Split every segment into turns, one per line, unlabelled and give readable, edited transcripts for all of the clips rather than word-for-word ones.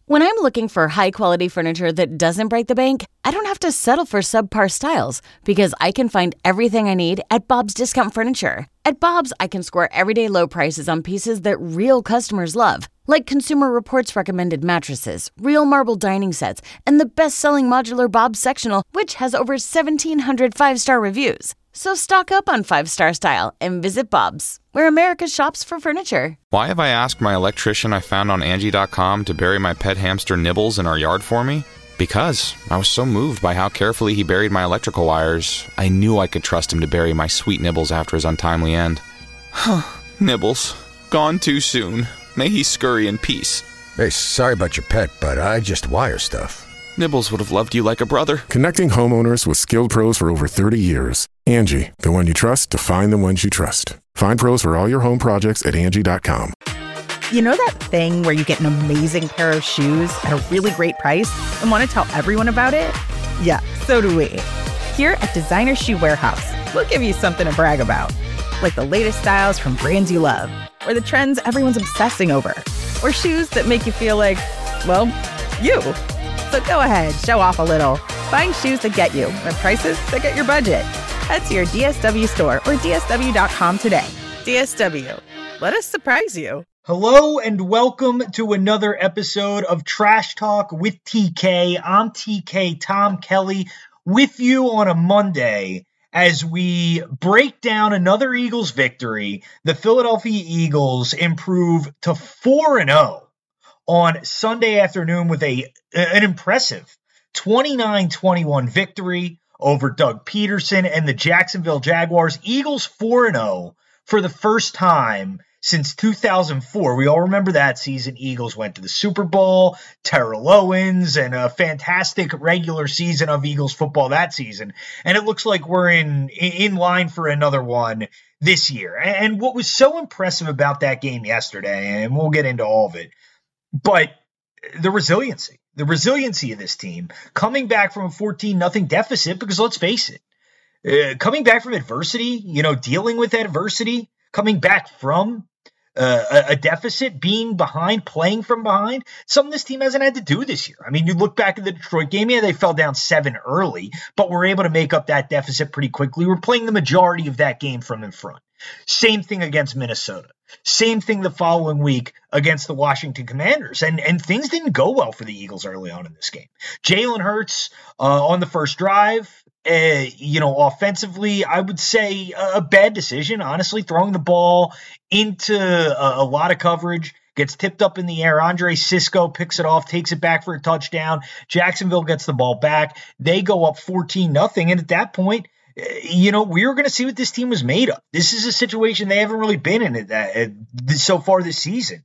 When I'm looking for high-quality furniture that doesn't break the bank, I don't have to settle for subpar styles because I can find everything I need at Bob's Discount Furniture. At Bob's, I can score everyday low prices on pieces that real customers love, like Consumer Reports recommended mattresses, real marble dining sets, and the best-selling modular Bob's sectional, which has over 1,700 five-star reviews. So stock up on five-star style and visit Bob's, where America shops for furniture.
Why have I asked my electrician I found on Angie.com to bury my pet hamster Nibbles in our yard for me? Because I was so moved by how carefully he buried my electrical wires, I knew I could trust him to bury my sweet Nibbles after his untimely end. Nibbles, gone too soon. May he scurry in peace.
Hey, sorry about your pet, but I just wire stuff.
Nibbles would have loved you like a brother.
Connecting homeowners with skilled pros for over 30 years. Angie, the one you trust to find the ones you trust. Find pros for all your home projects at Angie.com.
You know that thing where you get an amazing pair of shoes at a really great price and want to tell everyone about it? Yeah, so do we. Here at Designer Shoe Warehouse, we'll give you something to brag about. Like the latest styles from brands you love, or the trends everyone's obsessing over, or shoes that make you feel like, well, you. So go ahead, show off a little. Find shoes that get you at prices that get your budget. Head to your DSW store or DSW.com today. DSW, let us surprise you.
Hello and welcome to another episode of Trash Talk with TK. I'm TK Tom Kelly with you on a Monday as we break down another Eagles victory. The Philadelphia Eagles improve to 4-0 on Sunday afternoon with an impressive 29-21 victory over Doug Peterson and the Jacksonville Jaguars. Eagles 4-0 for the first time since 2004. We all remember that season. Eagles went to the Super Bowl, Terrell Owens, and a fantastic regular season of Eagles football that season. And it looks like we're in line for another one this year. And what was so impressive about that game yesterday, and we'll get into all of it, but the resiliency of this team coming back from a 14-0 deficit, because let's face it, coming back from adversity, dealing with adversity, coming back from a deficit, being behind, playing from behind, something this team hasn't had to do this year. I mean, you look back at the Detroit game, they fell down 7 early, but were able to make up that deficit pretty quickly. We're playing the majority of that game from in front. Same thing against Minnesota. Same thing the following week against the Washington Commanders. And things didn't go well for the Eagles early on in this game. Jalen Hurts on the first drive, offensively, I would say a bad decision, honestly, throwing the ball into a lot of coverage, gets tipped up in the air. Andre Cisco picks it off, takes it back for a touchdown. Jacksonville gets the ball back. They go up 14-0. And at that point, we were going to see what this team was made of. This is a situation they haven't really been in so far this season.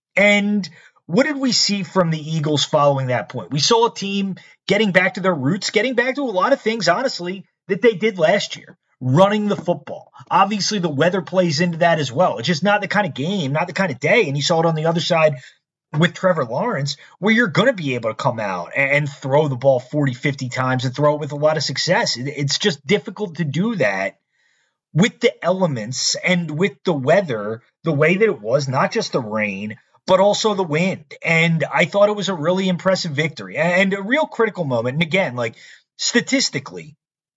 And what did we see from the Eagles following that point? We saw a team getting back to their roots, getting back to a lot of things, honestly, that they did last year, running the football. Obviously, the weather plays into that as well. It's just not the kind of game, not the kind of day. And you saw it on the other side with Trevor Lawrence, where you're going to be able to come out and throw the ball 40, 50 times and throw it with a lot of success. It's just difficult to do that with the elements and with the weather, the way that it was, not just the rain, but also the wind. And I thought it was a really impressive victory and a real critical moment. And again, statistically,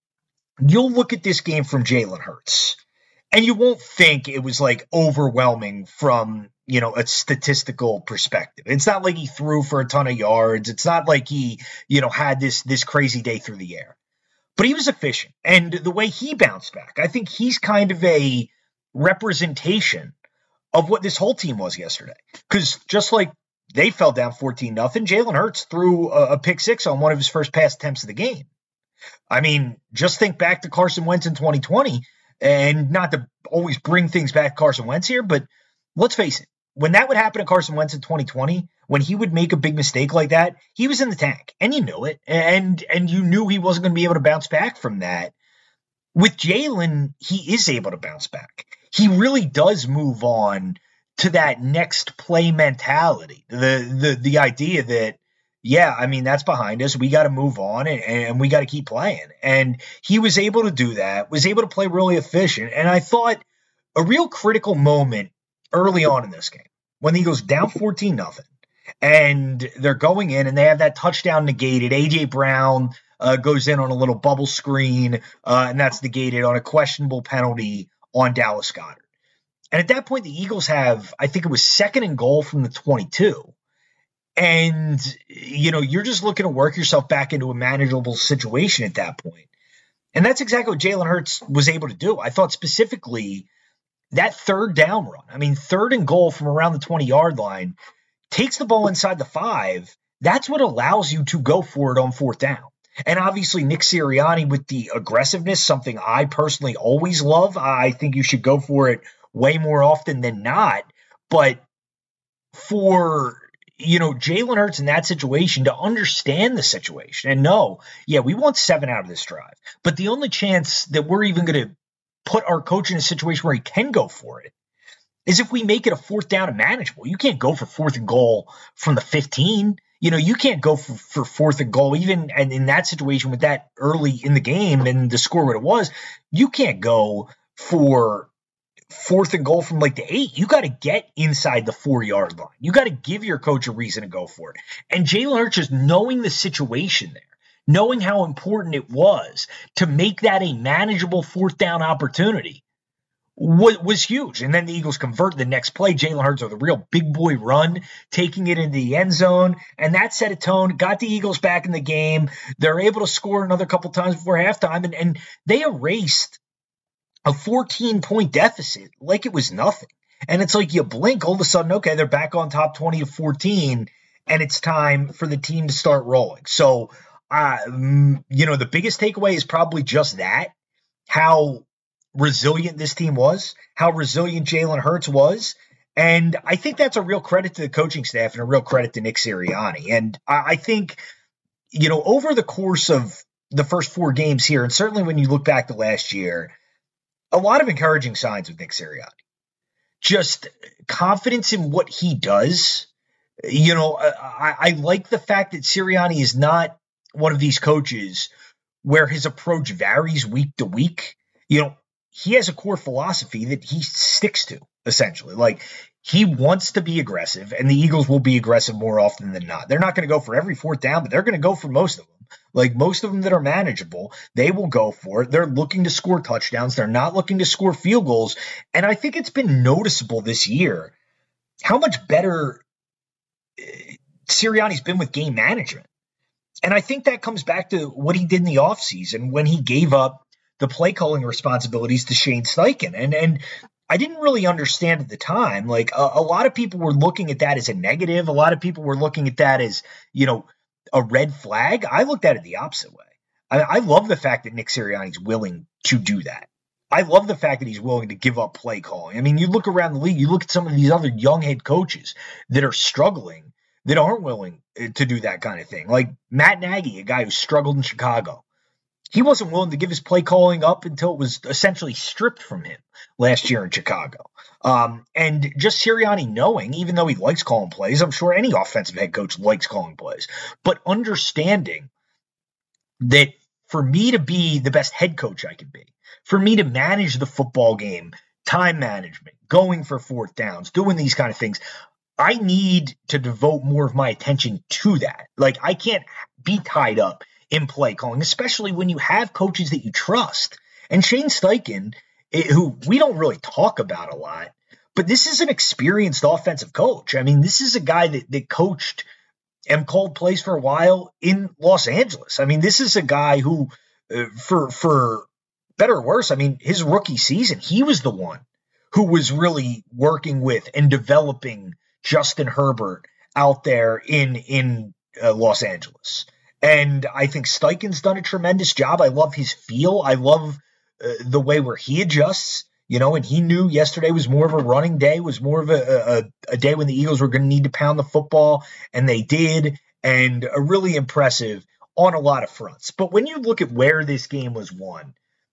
you'll look at this game from Jalen Hurts and you won't think it was overwhelming from, a statistical perspective. It's not like he threw for a ton of yards. It's not like he, had this crazy day through the air. But he was efficient. And the way he bounced back, I think he's kind of a representation of what this whole team was yesterday. Because just like they fell down 14-0, Jalen Hurts threw a pick six on one of his first pass attempts of the game. I mean, just think back to Carson Wentz in 2020, and not to always bring things back to Carson Wentz here, but let's face it. When that would happen to Carson Wentz in 2020, when he would make a big mistake like that, he was in the tank, and you knew it, and you knew he wasn't going to be able to bounce back from that. With Jalen, he is able to bounce back. He really does move on to that next play mentality, the idea that, that's behind us. We got to move on, and we got to keep playing. And he was able to do that, was able to play really efficient, and I thought a real critical moment early on in this game, when the Eagles down 14-0, And they're going in and they have that touchdown negated. A.J. Brown goes in on a little bubble screen, and that's negated on a questionable penalty on Dallas Goedert. And at that point, the Eagles have, I think it was 2nd and goal from the 22. And, you're just looking to work yourself back into a manageable situation at that point. And that's exactly what Jalen Hurts was able to do. I thought specifically that 3rd down run, 3rd and goal from around the 20-yard line, takes the ball inside the 5. That's what allows you to go for it on 4th down. And obviously Nick Sirianni with the aggressiveness, something I personally always love. I think you should go for it way more often than not. But for Jalen Hurts in that situation, to understand the situation and know, we want 7 out of this drive. But the only chance that we're even going to put our coach in a situation where he can go for it is if we make it a 4th down and manageable. You can't go for 4th and goal from the 15. You can't go for 4th and goal, even and in that situation with that early in the game and the score what it was. You can't go for 4th and goal from like the 8. You got to get inside the 4-yard line. You got to give your coach a reason to go for it. And Jalen Hurts, just knowing the situation there, knowing how important it was to make that a manageable 4th down opportunity, was huge. And then the Eagles convert the next play. Jalen Hurts with a real big boy run, taking it into the end zone. And that set a tone, got the Eagles back in the game. They're able to score another couple times before halftime. And they erased a 14-point deficit like it was nothing. And it's like you blink, all of a sudden, okay, they're back on top 20-14, and it's time for the team to start rolling. So, the biggest takeaway is probably just that, how resilient this team was, how resilient Jalen Hurts was. And I think that's a real credit to the coaching staff and a real credit to Nick Sirianni. And I think, over the course of the first 4 games here, and certainly when you look back to last year, a lot of encouraging signs with Nick Sirianni. Just confidence in what he does. I like the fact that Sirianni is not one of these coaches where his approach varies week to week. He has a core philosophy that he sticks to, essentially. Like, he wants to be aggressive, and the Eagles will be aggressive more often than not. They're not going to go for every 4th down, but they're going to go for most of them. Like, most of them that are manageable, they will go for it. They're looking to score touchdowns. They're not looking to score field goals. And I think it's been noticeable this year how much better Sirianni's been with game management. And I think that comes back to what he did in the offseason when he gave up the play calling responsibilities to Shane Steichen. And I didn't really understand at the time. Like, a lot of people were looking at that as a negative. A lot of people were looking at that as, a red flag. I looked at it the opposite way. I love the fact that Nick Sirianni's willing to do that. I love the fact that he's willing to give up play calling. You look around the league, you look at some of these other young head coaches that are struggling, that aren't willing to do that kind of thing. Like Matt Nagy, a guy who struggled in Chicago. He wasn't willing to give his play calling up until it was essentially stripped from him last year in Chicago. And just Sirianni knowing, even though he likes calling plays, I'm sure any offensive head coach likes calling plays, but understanding that for me to be the best head coach I can be, for me to manage the football game, time management, going for 4th downs, doing these kind of things, I need to devote more of my attention to that. Like, I can't be tied up in play calling, especially when you have coaches that you trust. And Shane Steichen, who we don't really talk about a lot, but this is an experienced offensive coach. This is a guy that coached and called plays for a while in Los Angeles. This is a guy who, for better or worse, his rookie season, he was the one who was really working with and developing Justin Herbert out there in Los Angeles. And I think Steichen's done a tremendous job. I love his feel. I love the way where he adjusts, and he knew yesterday was more of a running day, was more of a day when the Eagles were going to need to pound the football, and they did, and really impressive on a lot of fronts. But when you look at where this game was won,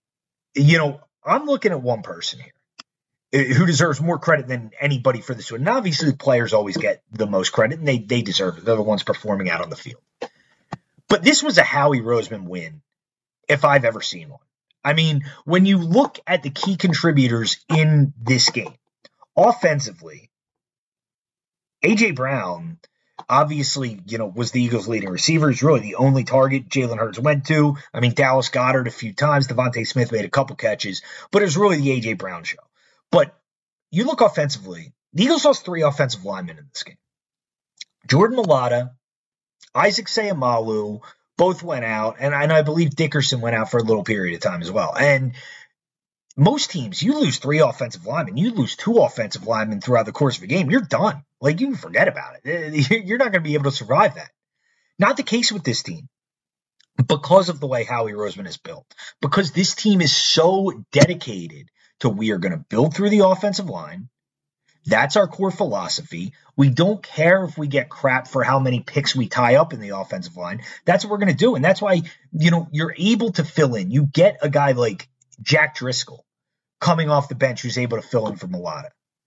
I'm looking at one person here who deserves more credit than anybody for this one. And obviously the players always get the most credit, and they deserve it. They're the ones performing out on the field. But this was a Howie Roseman win, if I've ever seen one. When you look at the key contributors in this game, offensively, A.J. Brown obviously, was the Eagles' leading receiver. He's really the only target Jalen Hurts went to. I mean, Dallas Goedert a few times. Devontae Smith made a couple catches, but it was really the A.J. Brown show. But you look offensively, the Eagles lost 3 offensive linemen in this game. Jordan Mailata, Isaac Seumalo, both went out, and I believe Dickerson went out for a little period of time as well. And most teams, you lose 3 offensive linemen, you lose 2 offensive linemen throughout the course of a game, you're done. Like, you can forget about it. You're not going to be able to survive that. Not the case with this team because of the way Howie Roseman is built. Because this team is so dedicated to we are going to build through the offensive line. That's our core philosophy. We don't care if we get crap for how many picks we tie up in the offensive line. That's what we're going to do. And that's why, you're able to fill in. You get a guy like Jack Driscoll coming off the bench who's able to fill in for Mailata.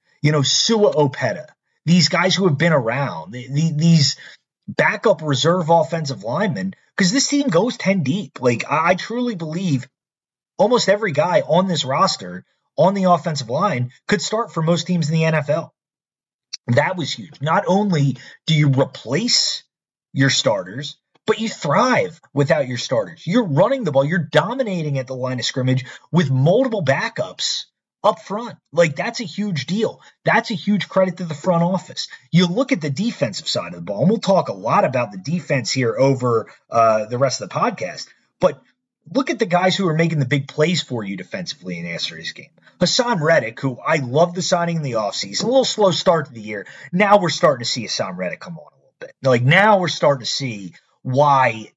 Sua Opeta. These guys who have been around, these backup reserve offensive linemen, because this team goes 10 deep. Like, I truly believe almost every guy on this roster on the offensive line could start for most teams in the NFL. That was huge. Not only do you replace your starters, but you thrive without your starters. You're running the ball. You're dominating at the line of scrimmage with multiple backups up front. Like, that's a huge deal. That's a huge credit to the front office. You look at the defensive side of the ball, and we'll talk a lot about the defense here over the rest of the podcast, but look at the guys who are making the big plays for you defensively in yesterday's game. Hassan Reddick, who I love the signing in the offseason, a little slow start to the year. Now we're starting to see Hassan Reddick come on a little bit. Like, now we're starting to see why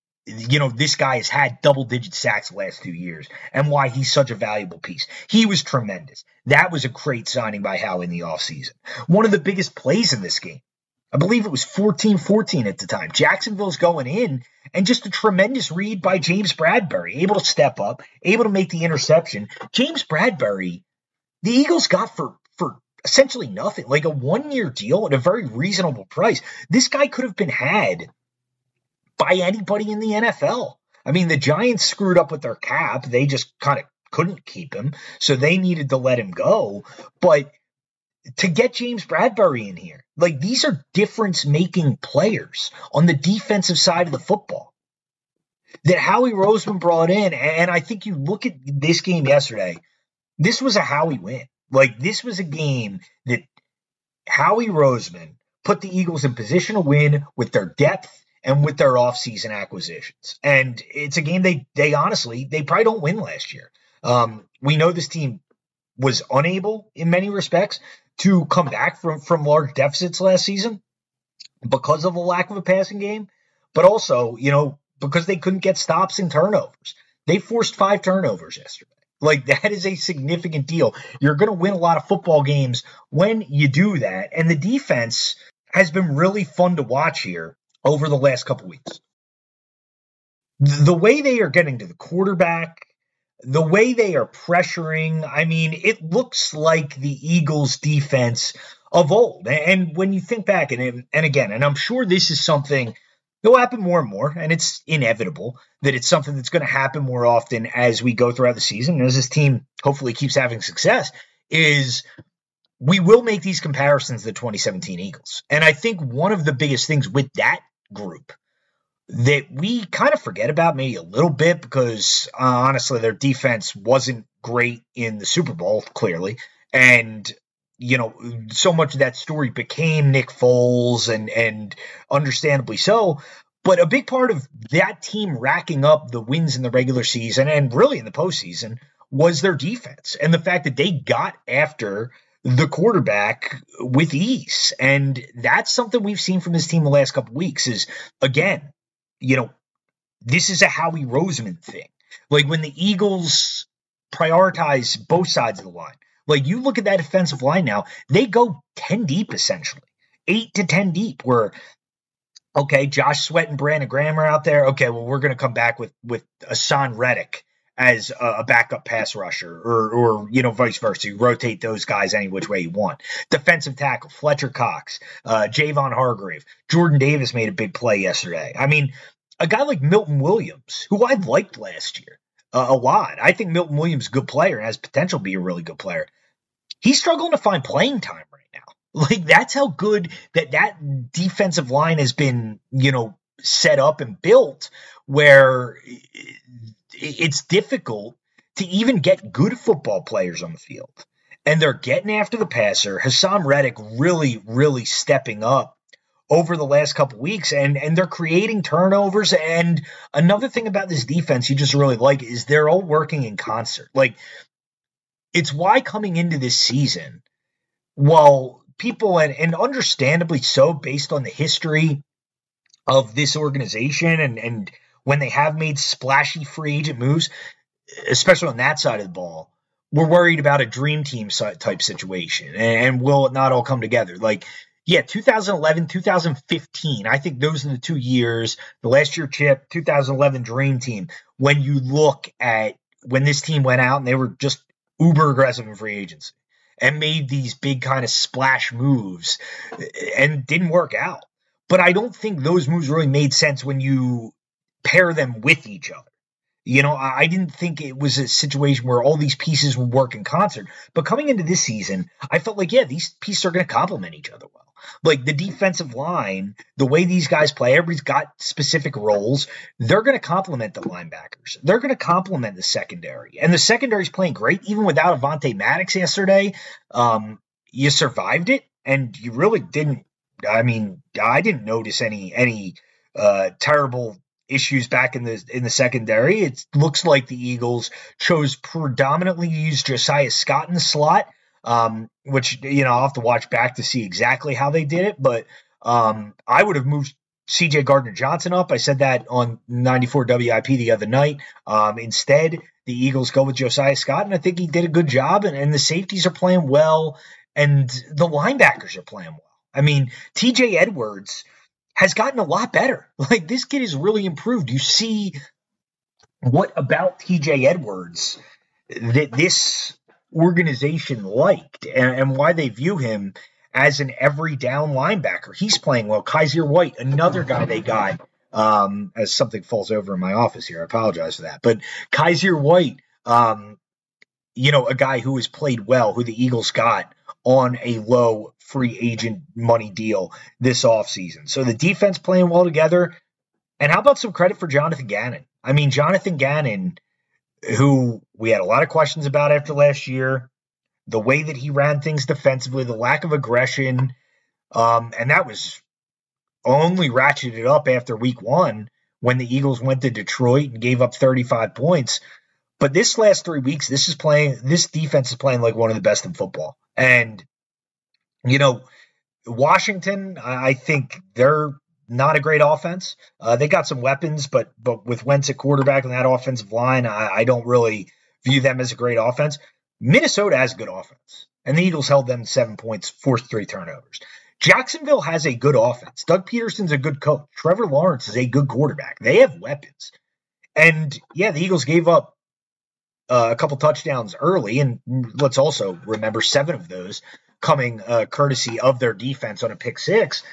this guy has had double-digit sacks the last 2 years and why he's such a valuable piece. He was tremendous. That was a great signing by Howie in the offseason. One of the biggest plays in this game, I believe it was 14-14 at the time. Jacksonville's going in, and just a tremendous read by James Bradbury, able to step up, able to make the interception. James Bradbury, the Eagles got for essentially nothing, like a 1-year deal at a very reasonable price. This guy could have been had by anybody in the NFL. I mean, the Giants screwed up with their cap. They just kind of couldn't keep him, so they needed to let him go. But to get James Bradbury in here, like, these are difference-making players on the defensive side of the football that Howie Roseman brought in. And I think you look at this game yesterday, this was a Howie win. Like, this was a game that Howie Roseman put the Eagles in position to win with their depth and with their offseason acquisitions. And it's a game they honestly, they probably don't win last year. We know this team was unable in many respects to come back from large deficits last season because of a lack of a passing game, but also, because they couldn't get stops and turnovers. They forced 5 turnovers yesterday. Like, that is a significant deal. You're going to win a lot of football games when you do that. And the defense has been really fun to watch here over the last couple weeks. The way they are getting to the quarterback, the way they are pressuring, I mean, it looks like the Eagles' defense of old. And when you think back, and again, and I'm sure this is something that will happen more and more, and it's inevitable that it's something that's going to happen more often as we go throughout the season, and as this team hopefully keeps having success, is we will make these comparisons to the 2017 Eagles. And I think one of the biggest things with that group that we kind of forget about maybe a little bit, because honestly, their defense wasn't great in the Super Bowl, clearly. And, so much of that story became Nick Foles, and understandably so. But a big part of that team racking up the wins in the regular season and really in the postseason was their defense and the fact that they got after the quarterback with ease. And that's something we've seen from this team the last couple of weeks is, again, this is a Howie Roseman thing. Like, when the Eagles prioritize both sides of the line, like, you look at that defensive line now, they go 10 deep, essentially, 8 to 10 deep, where, okay, Josh Sweat and Brandon Graham are out there. Okay, well, we're going to come back with Hassan Reddick as a backup pass rusher, or vice versa. You rotate those guys any which way you want. Defensive tackle, Fletcher Cox, Javon Hargrave. Jordan Davis made a big play yesterday. I mean, a guy like Milton Williams, who I liked last year a lot. I think Milton Williams is a good player and has potential to be a really good player. He's struggling to find playing time right now. Like, that's how good that defensive line has been, set up and built, where it's difficult to even get good football players on the field. And they're getting after the passer. Haason Reddick really, really stepping up over the last couple weeks, and they're creating turnovers. And another thing about this defense you just really like is they're all working in concert. Like, it's why coming into this season, while people, and understandably so, based on the history of this organization and when they have made splashy free agent moves, especially on that side of the ball, we're worried about a dream team type situation, and will it not all come together? Like, yeah, 2011, 2015, I think those are the 2 years, the last year Chip, 2011 dream team, when you look at when this team went out and they were just uber aggressive in free agency and made these big kind of splash moves and didn't work out. But I don't think those moves really made sense when you pair them with each other. I didn't think it was a situation where all these pieces would work in concert. But coming into this season, I felt like, yeah, these pieces are going to complement each other well. Like, the defensive line, the way these guys play, everybody's got specific roles. They're going to complement the linebackers. They're going to complement the secondary. And the secondary's playing great, even without Avonte Maddox yesterday. You survived it, and you really didn't. I mean, I didn't notice any terrible issues back in the secondary. It looks like the Eagles chose predominantly to use Josiah Scott in the slot, which, I'll have to watch back to see exactly how they did it. But I would have moved CJ Gardner-Johnson up. I said that on 94 WIP the other night. Instead, the Eagles go with Josiah Scott, and I think he did a good job. And the safeties are playing well, and the linebackers are playing well. I mean, TJ Edwards has gotten a lot better. Like, this kid has really improved. You see what about TJ Edwards that this organization liked and why they view him as an every down linebacker. He's playing well. Kaiser White, another guy they got, as something falls over in my office here. I apologize for that. But Kaiser White, a guy who has played well, who the Eagles got on a low free agent money deal this offseason. So the defense playing well together. And how about some credit for Jonathan Gannon? I mean, Jonathan Gannon, who we had a lot of questions about after last year, the way that he ran things defensively, the lack of aggression, and that was only ratcheted up after week 1 when the Eagles went to Detroit and gave up 35 points. But this last 3 weeks, this defense is playing like one of the best in football. And, Washington, I think they're not a great offense. They got some weapons, but with Wentz at quarterback and that offensive line, I don't really view them as a great offense. Minnesota has a good offense, and the Eagles held them to 7 points, forced 3 turnovers. Jacksonville has a good offense. Doug Peterson's a good coach. Trevor Lawrence is a good quarterback. They have weapons. And, yeah, the Eagles gave up a couple touchdowns early, and let's also remember 7 of those coming courtesy of their defense on a pick 6.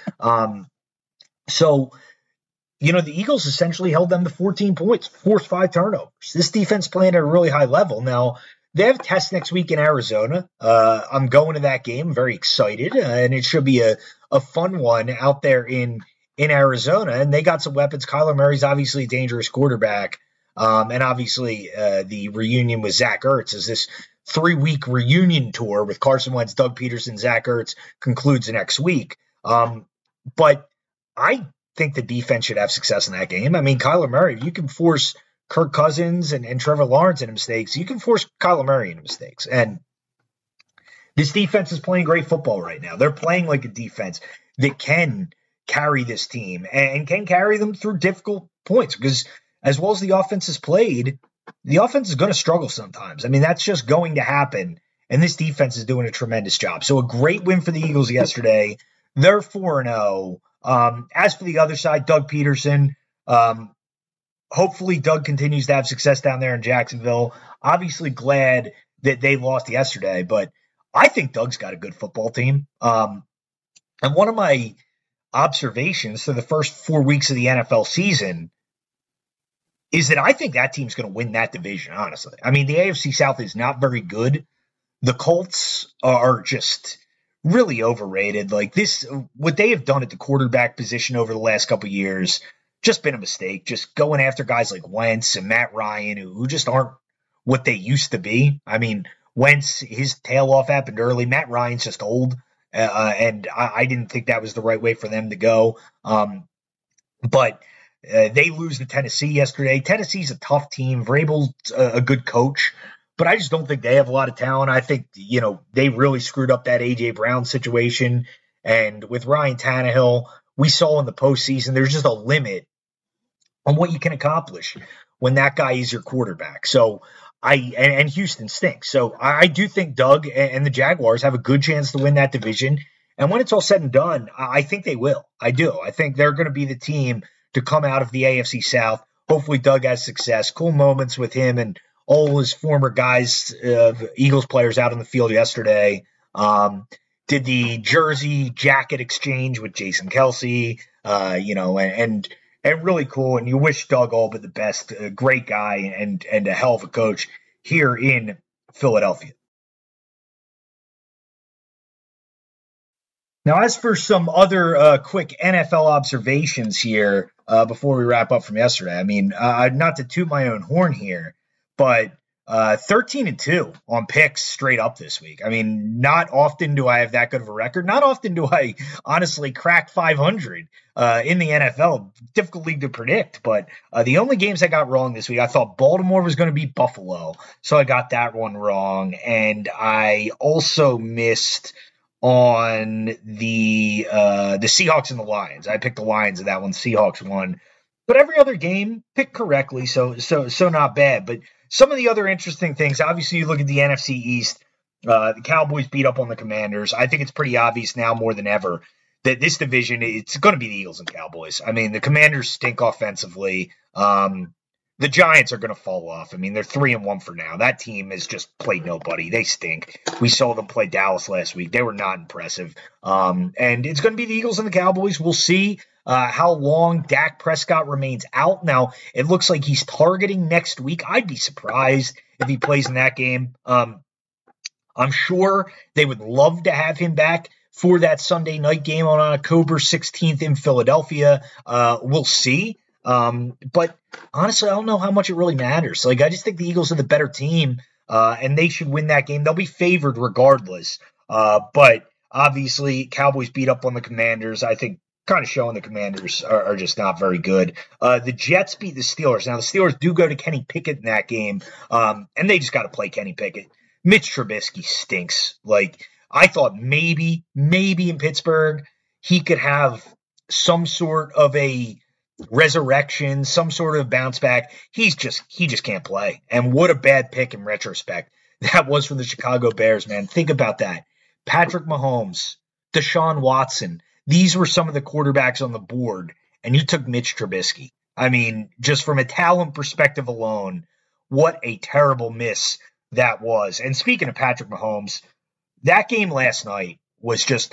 So, the Eagles essentially held them to 14 points, forced 5 turnovers. This defense playing at a really high level. Now, they have a test next week in Arizona. I'm going to that game. I'm very excited, and it should be a fun one out there in Arizona. And they got some weapons. Kyler Murray's obviously a dangerous quarterback. And obviously the reunion with Zach Ertz is this 3-week reunion tour with Carson Wentz, Doug Peterson, Zach Ertz concludes next week. But I think the defense should have success in that game. I mean, Kyler Murray, you can force Kirk Cousins and Trevor Lawrence into mistakes. You can force Kyler Murray into mistakes. And this defense is playing great football right now. They're playing like a defense that can carry this team and can carry them through difficult points, because as well as the offense has played, the offense is going to struggle sometimes. I mean, that's just going to happen, and this defense is doing a tremendous job. So a great win for the Eagles yesterday. They're 4-0. As for the other side, Doug Peterson, hopefully Doug continues to have success down there in Jacksonville. Obviously glad that they lost yesterday, but I think Doug's got a good football team. And one of my observations for the first 4 weeks of the NFL season is that I think that team's going to win that division, honestly. I mean, the AFC South is not very good. The Colts are just really overrated. Like this, what they have done at the quarterback position over the last couple of years, just been a mistake. Just going after guys like Wentz and Matt Ryan, who just aren't what they used to be. I mean, Wentz, his tail off happened early. Matt Ryan's just old, and I didn't think that was the right way for them to go. But they lose to Tennessee yesterday. Tennessee's a tough team. Vrabel's a good coach, but I just don't think they have a lot of talent. I think, they really screwed up that A.J. Brown situation. And with Ryan Tannehill, we saw in the postseason, there's just a limit on what you can accomplish when that guy is your quarterback. So and Houston stinks. So I do think Doug and the Jaguars have a good chance to win that division. And when it's all said and done, I think they will. I do. I think they're going to be the team to come out of the AFC South. Hopefully Doug has success. Cool moments with him and all his former guys, Eagles players out on the field yesterday. Did the jersey jacket exchange with Jason Kelce, and really cool. And you wish Doug all but the best. A great guy and a hell of a coach here in Philadelphia. Now, as for some other quick NFL observations here before we wrap up from yesterday, I mean, not to toot my own horn here, but 13-2 on picks straight up this week. I mean, not often do I have that good of a record. Not often do I honestly crack 500 in the NFL. Difficult league to predict, but the only games I got wrong this week, I thought Baltimore was going to beat Buffalo, so I got that one wrong. And I also missed on the Seahawks and the Lions. I picked the Lions in that one. Seahawks won. But every other game picked correctly, so not bad. But some of the other interesting things, obviously you look at the NFC East, the Cowboys beat up on the Commanders. I think it's pretty obvious now more than ever that this division, it's going to be the Eagles and Cowboys. I mean, the Commanders stink offensively. The Giants are going to fall off. I mean, they're 3-1 for now. That team has just played nobody. They stink. We saw them play Dallas last week. They were not impressive. And it's going to be the Eagles and the Cowboys. We'll see how long Dak Prescott remains out. Now, it looks like he's targeting next week. I'd be surprised if he plays in that game. I'm sure they would love to have him back for that Sunday night game on October 16th in Philadelphia. We'll see. But honestly, I don't know how much it really matters. Like, I just think the Eagles are the better team, and they should win that game. They'll be favored regardless. But obviously, Cowboys beat up on the Commanders. I think kind of showing the Commanders are just not very good. The Jets beat the Steelers. Now, the Steelers do go to Kenny Pickett in that game, and they just got to play Kenny Pickett. Mitch Trubisky stinks. Like, I thought maybe in Pittsburgh he could have some sort of a resurrection, some sort of bounce back. He just can't play. And what a bad pick in retrospect that was from the Chicago Bears, man. Think about that. Patrick Mahomes, Deshaun Watson, these were some of the quarterbacks on the board, and you took Mitch Trubisky. I mean, just from a talent perspective alone, what a terrible miss that was. And speaking of Patrick Mahomes, that game last night was just,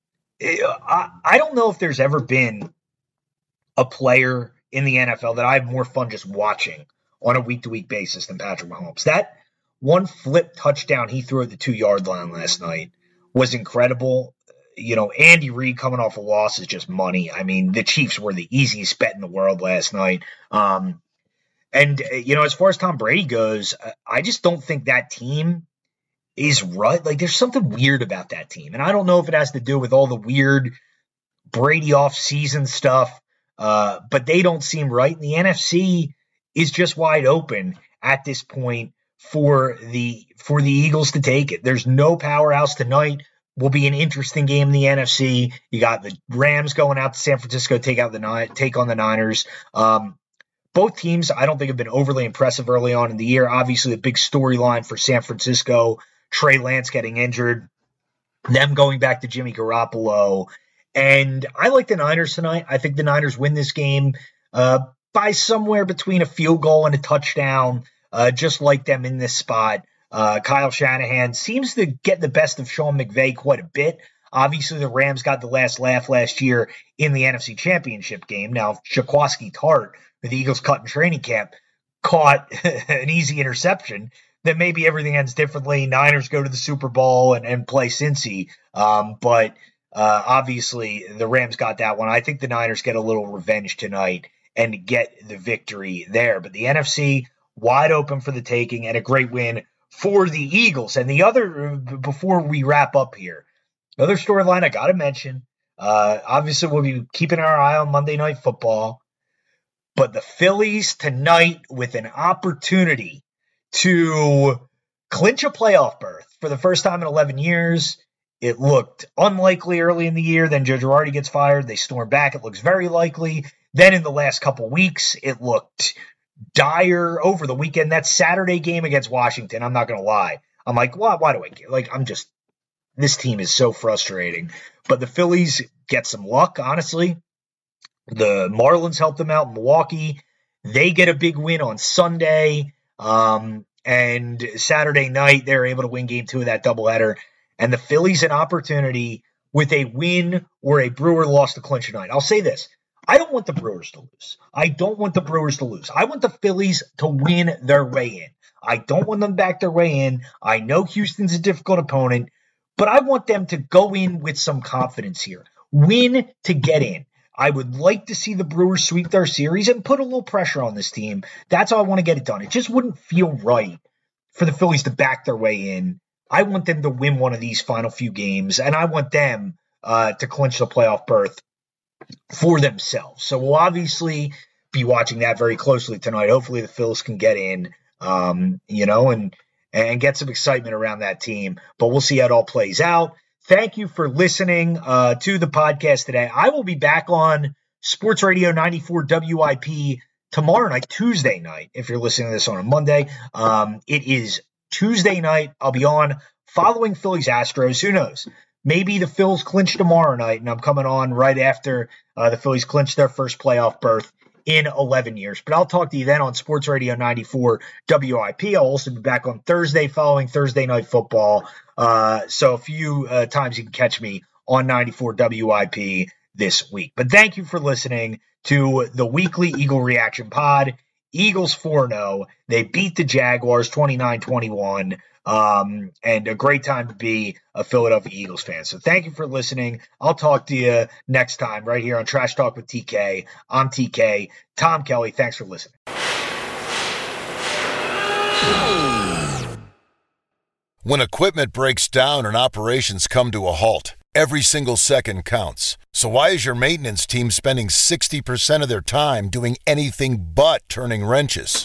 I don't know if there's ever been a player in the NFL that I have more fun just watching on a week-to-week basis than Patrick Mahomes. That one flip touchdown he threw at the 2-yard line last night was incredible. You know, Andy Reid coming off a loss is just money. I mean, the Chiefs were the easiest bet in the world last night. And, as far as Tom Brady goes, I just don't think that team is right. Like, there's something weird about that team. And I don't know if it has to do with all the weird Brady off-season stuff, but they don't seem right. And the NFC is just wide open at this point for the Eagles to take it. There's no powerhouse tonight. Will be an interesting game in the NFC. You got the Rams going out to San Francisco, take on the Niners. Both teams, I don't think, have been overly impressive early on in the year. Obviously, the big storyline for San Francisco, Trey Lance getting injured, them going back to Jimmy Garoppolo. And I like the Niners tonight. I think the Niners win this game by somewhere between a field goal and a touchdown, just like them in this spot. Kyle Shanahan seems to get the best of Sean McVay quite a bit. Obviously, the Rams got the last laugh last year in the NFC Championship game. Now, Jaquiski Tartt, the Eagles cut in training camp, caught an easy interception then maybe everything ends differently. Niners go to the Super Bowl and play Cincy. But obviously, the Rams got that one. I think the Niners get a little revenge tonight and get the victory there. But the NFC, wide open for the taking, and a great win for the Eagles. And the other, before we wrap up here, another storyline I got to mention, obviously we'll be keeping our eye on Monday Night Football, but the Phillies tonight with an opportunity to clinch a playoff berth for the first time in 11 years. It looked unlikely early in the year. Then Joe Girardi gets fired. They storm back. It looks very likely. Then in the last couple weeks, it looked dire over the weekend. That Saturday game against Washington, I'm not going to lie. I'm like, why do I care? Like, this team is so frustrating. But the Phillies get some luck, honestly. The Marlins helped them out in Milwaukee. They get a big win on Sunday. And Saturday night, they're able to win game 2 of that doubleheader. And the Phillies an opportunity with a win or a Brewer loss to clinch tonight. I'll say this. I don't want the Brewers to lose. I want the Phillies to win their way in. I don't want them to back their way in. I know Houston's a difficult opponent, but I want them to go in with some confidence here. Win to get in. I would like to see the Brewers sweep their series and put a little pressure on this team. That's how I want to get it done. It just wouldn't feel right for the Phillies to back their way in. I want them to win one of these final few games, and I want them to clinch the playoff berth for themselves. So we'll obviously be watching that very closely tonight. Hopefully the Phillies can get in, and get some excitement around that team. But we'll see how it all plays out. Thank you for listening to the podcast today. I will be back on Sports Radio 94 WIP tomorrow night, Tuesday night, if you're listening to this on a Monday. It is Tuesday night. I'll be on following Phillies Astros. Who knows? Maybe the Phils clinch tomorrow night, and I'm coming on right after the Phillies clinch their first playoff berth in 11 years. But I'll talk to you then on Sports Radio 94 WIP. I'll also be back on Thursday following Thursday Night Football. So a few times you can catch me on 94 WIP this week. But thank you for listening to the weekly Eagle Reaction Pod. Eagles 4-0. They beat the Jaguars 29-21. And a great time to be a Philadelphia Eagles fan. So thank you for listening. I'll talk to you next time right here on Trash Talk with TK. I'm TK. Tom Kelly, thanks for listening.
When equipment breaks down and operations come to a halt, every single second counts. So why is your maintenance team spending 60% of their time doing anything but turning wrenches?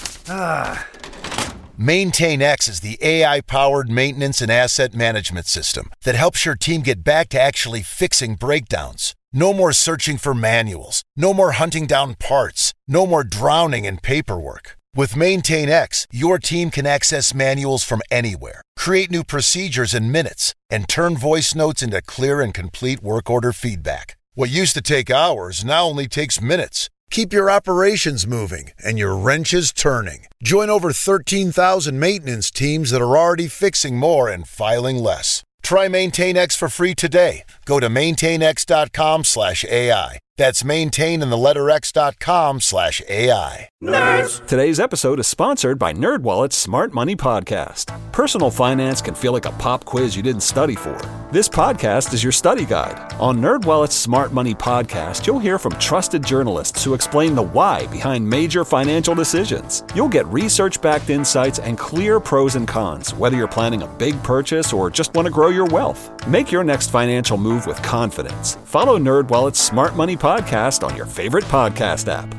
MaintainX is the AI-powered maintenance and asset management system that helps your team get back to actually fixing breakdowns. No more searching for manuals. No more hunting down parts. No more drowning in paperwork. With MaintainX, your team can access manuals from anywhere, create new procedures in minutes, and turn voice notes into clear and complete work order feedback. What used to take hours now only takes minutes. Keep your operations moving and your wrenches turning. Join over 13,000 maintenance teams that are already fixing more and filing less. Try MaintainX for free today. Go to maintainx.com/AI. That's maintain and the letter x.com/AI.
Nerds! Today's episode is sponsored by NerdWallet's Smart Money Podcast. Personal finance can feel like a pop quiz you didn't study for. This podcast is your study guide. On NerdWallet's Smart Money Podcast, you'll hear from trusted journalists who explain the why behind major financial decisions. You'll get research-backed insights and clear pros and cons, whether you're planning a big purchase or just want to grow your wealth. Make your next financial move with confidence. Follow NerdWallet's Smart Money Podcast on your favorite podcast app.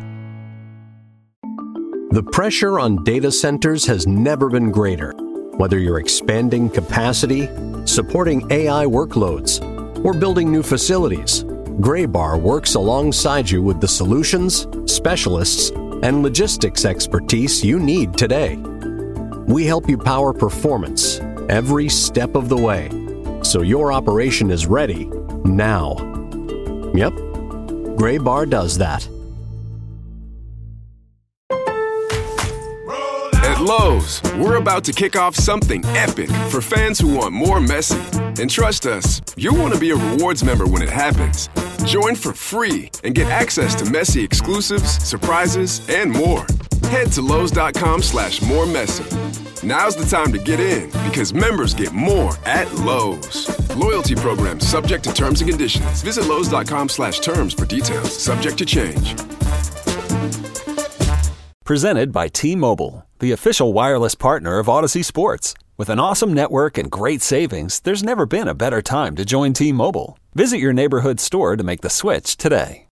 The pressure on data centers has never been greater. Whether you're expanding capacity, supporting AI workloads, or building new facilities, Graybar works alongside you with the solutions, specialists, and logistics expertise you need today. We help you power performance every step of the way, so your operation is ready now. Yep, Graybar does that.
At Lowe's, we're about to kick off something epic for fans who want more Messi. And trust us, you'll want to be a rewards member when it happens. Join for free and get access to Messi exclusives, surprises, and more. Head to Lowe's.com/more Messi. Now's the time to get in because members get more at Lowe's. Loyalty program subject to terms and conditions. Visit Lowe's.com/terms for details. Subject to change.
Presented by T-Mobile, the official wireless partner of Odyssey Sports. With an awesome network and great savings, there's never been a better time to join T-Mobile. Visit your neighborhood store to make the switch today.